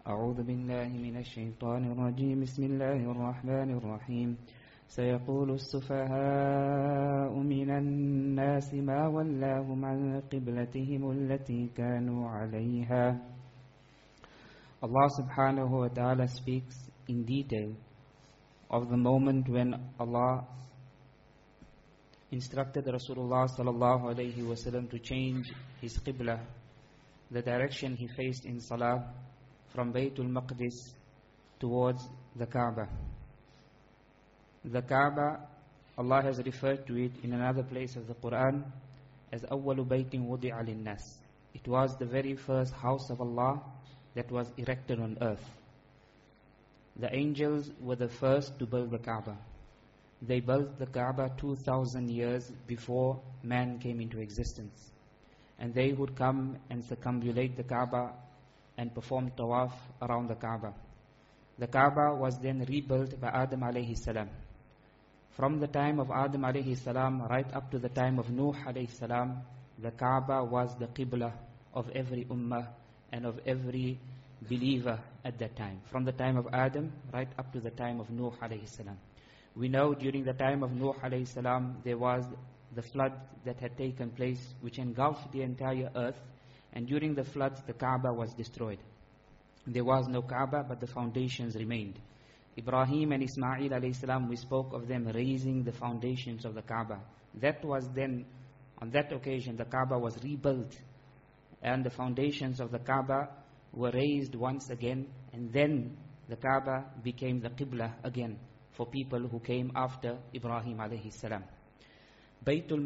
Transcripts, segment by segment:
أعوذ بالله من الشيطان الرجيم بسم الله الرحمن الرحيم سيقول السفهاء من الناس ما ولاهم عن قبلتهم التي كانوا عليها. Allah subhanahu wa ta'ala speaks in detail of the moment when Allah instructed Rasulullah sallallahu alayhi wa sallam to change his qibla, the direction he faced in salah, from Baytul Maqdis towards the Kaaba. The Kaaba, Allah has referred to it in another place of the Quran as أَوَّلُ بَيْتٍ وُضِعَ لِلنَّاسِ. It was the very first house of Allah that was erected on earth. The angels were the first to build the Kaaba. They built the Kaaba 2,000 years before man came into existence. And they would come and circumambulate the Kaaba and perform tawaf around the Kaaba. The Kaaba was then rebuilt by Adam alayhi salam. From the time of Adam alayhi salam right up to the time of Nuh alayhi salam, the Kaaba was the qibla of every ummah and of every believer at that time. From the time of Adam right up to the time of Nuh alayhi salam. We know during the time of Nuh alayhi salam there was the flood that had taken place which engulfed the entire earth, and during the floods the Kaaba was destroyed. There was no Kaaba, but the foundations remained. Ibrahim and Ismail alayhi salam, we spoke of them raising the foundations of the Kaaba. That was then, on that occasion, the Kaaba was rebuilt, and the foundations of the Kaaba were raised once again, and then the Kaaba became the Qibla again for people who came after Ibrahim alayhi salam. Baytul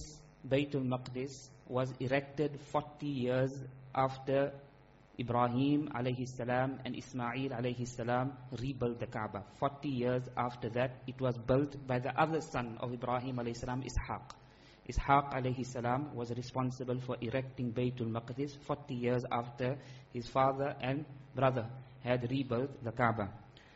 Maqdis was erected 40 years after Ibrahim alayhi salam and Ismail alayhi salam rebuilt the Kaaba. 40 years after that, it was built by the other son of Ibrahim alayhi salam, Ishaq. Ishaq alayhi salam was responsible for erecting Baytul Maqdis 40 years after his father and brother had rebuilt the Kaaba.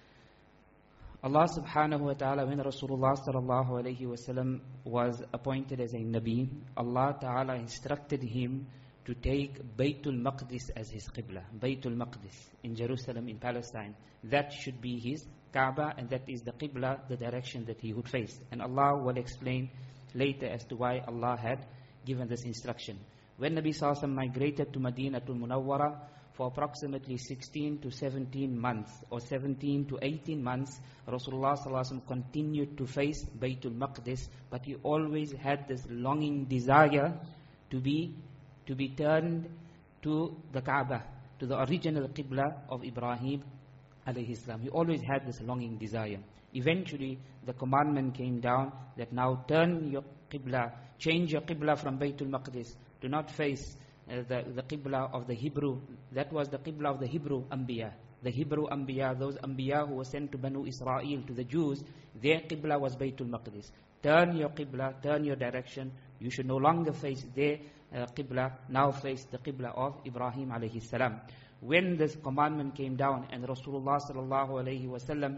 Allah subhanahu wa ta'ala, when Rasulullah sallallahu alayhi wa sallam was appointed as a Nabi, Allah ta'ala instructed him to take Baytul Maqdis as his Qibla. Baytul Maqdis in Jerusalem, in Palestine. That should be his Kaaba, and that is the Qibla, the direction that he would face. And Allah will explain later as to why Allah had given this instruction. When Nabi sallallahu alayhi wa sallam migrated to Madinatul Munawwara, for approximately 16 to 17 months or 17 to 18 months, Rasulullah sallallahu alaihi wasallam continued to face Baytul Maqdis, but he always had this longing desire to be turned to the Kaaba, to the original Qibla of Ibrahim alayhi salam. He always had this longing desire. Eventually, the commandment came down that now turn your Qibla, change your Qibla from Baytul Maqdis, do not face the Qibla of the Hebrew. That was the Qibla of the Hebrew Anbiya. The Hebrew Anbiya, those Anbiya who were sent to Banu Israel, to the Jews, their Qibla was Baytul Maqdis. Turn your Qibla, turn your direction. You should no longer face their Qibla, now face the Qibla of Ibrahim alayhi salam. When this commandment came down and Rasulullah sallallahu alayhi wa sallam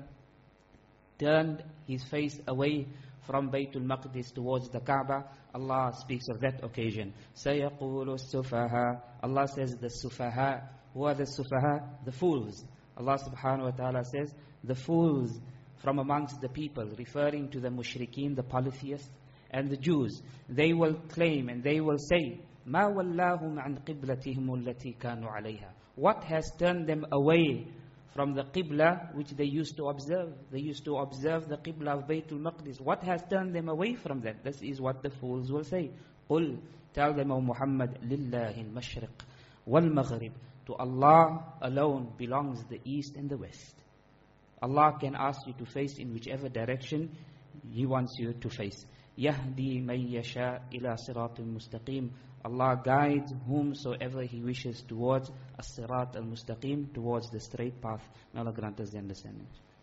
turned his face away from Baytul Maqdis towards the Kaaba, Allah speaks of that occasion. سَيَقُولُ السُّفَهَا. Allah says the Sufaha. Who are the Sufaha? The fools. Allah subhanahu wa ta'ala says the fools from amongst the people, referring to the mushrikeen, the polytheists, and the Jews. They will claim and they will say, مَا وَلَّاهُمْ عَنْ قِبْلَتِهِمُ الَّتِي كَانُوا عَلَيْهَا. What has turned them away from the Qibla which they used to observe? They used to observe the Qibla of Baytul Maqdis. What has turned them away from that? This is what the fools will say. قُلْ. Tell them, O Muhammad, لِلَّهِ الْمَشْرِقِ وَالْمَغْرِبِ. To Allah alone belongs the east and the west. Allah can ask you to face in whichever direction He wants you to face. يَهْدِي مَنْ يَشَاءِ إِلَى صِرَاطٍ مُسْتَقِيمٍ. Allah guides whomsoever He wishes towards as-sirat al-mustaqim, towards the straight path. May Allah grant us the understanding.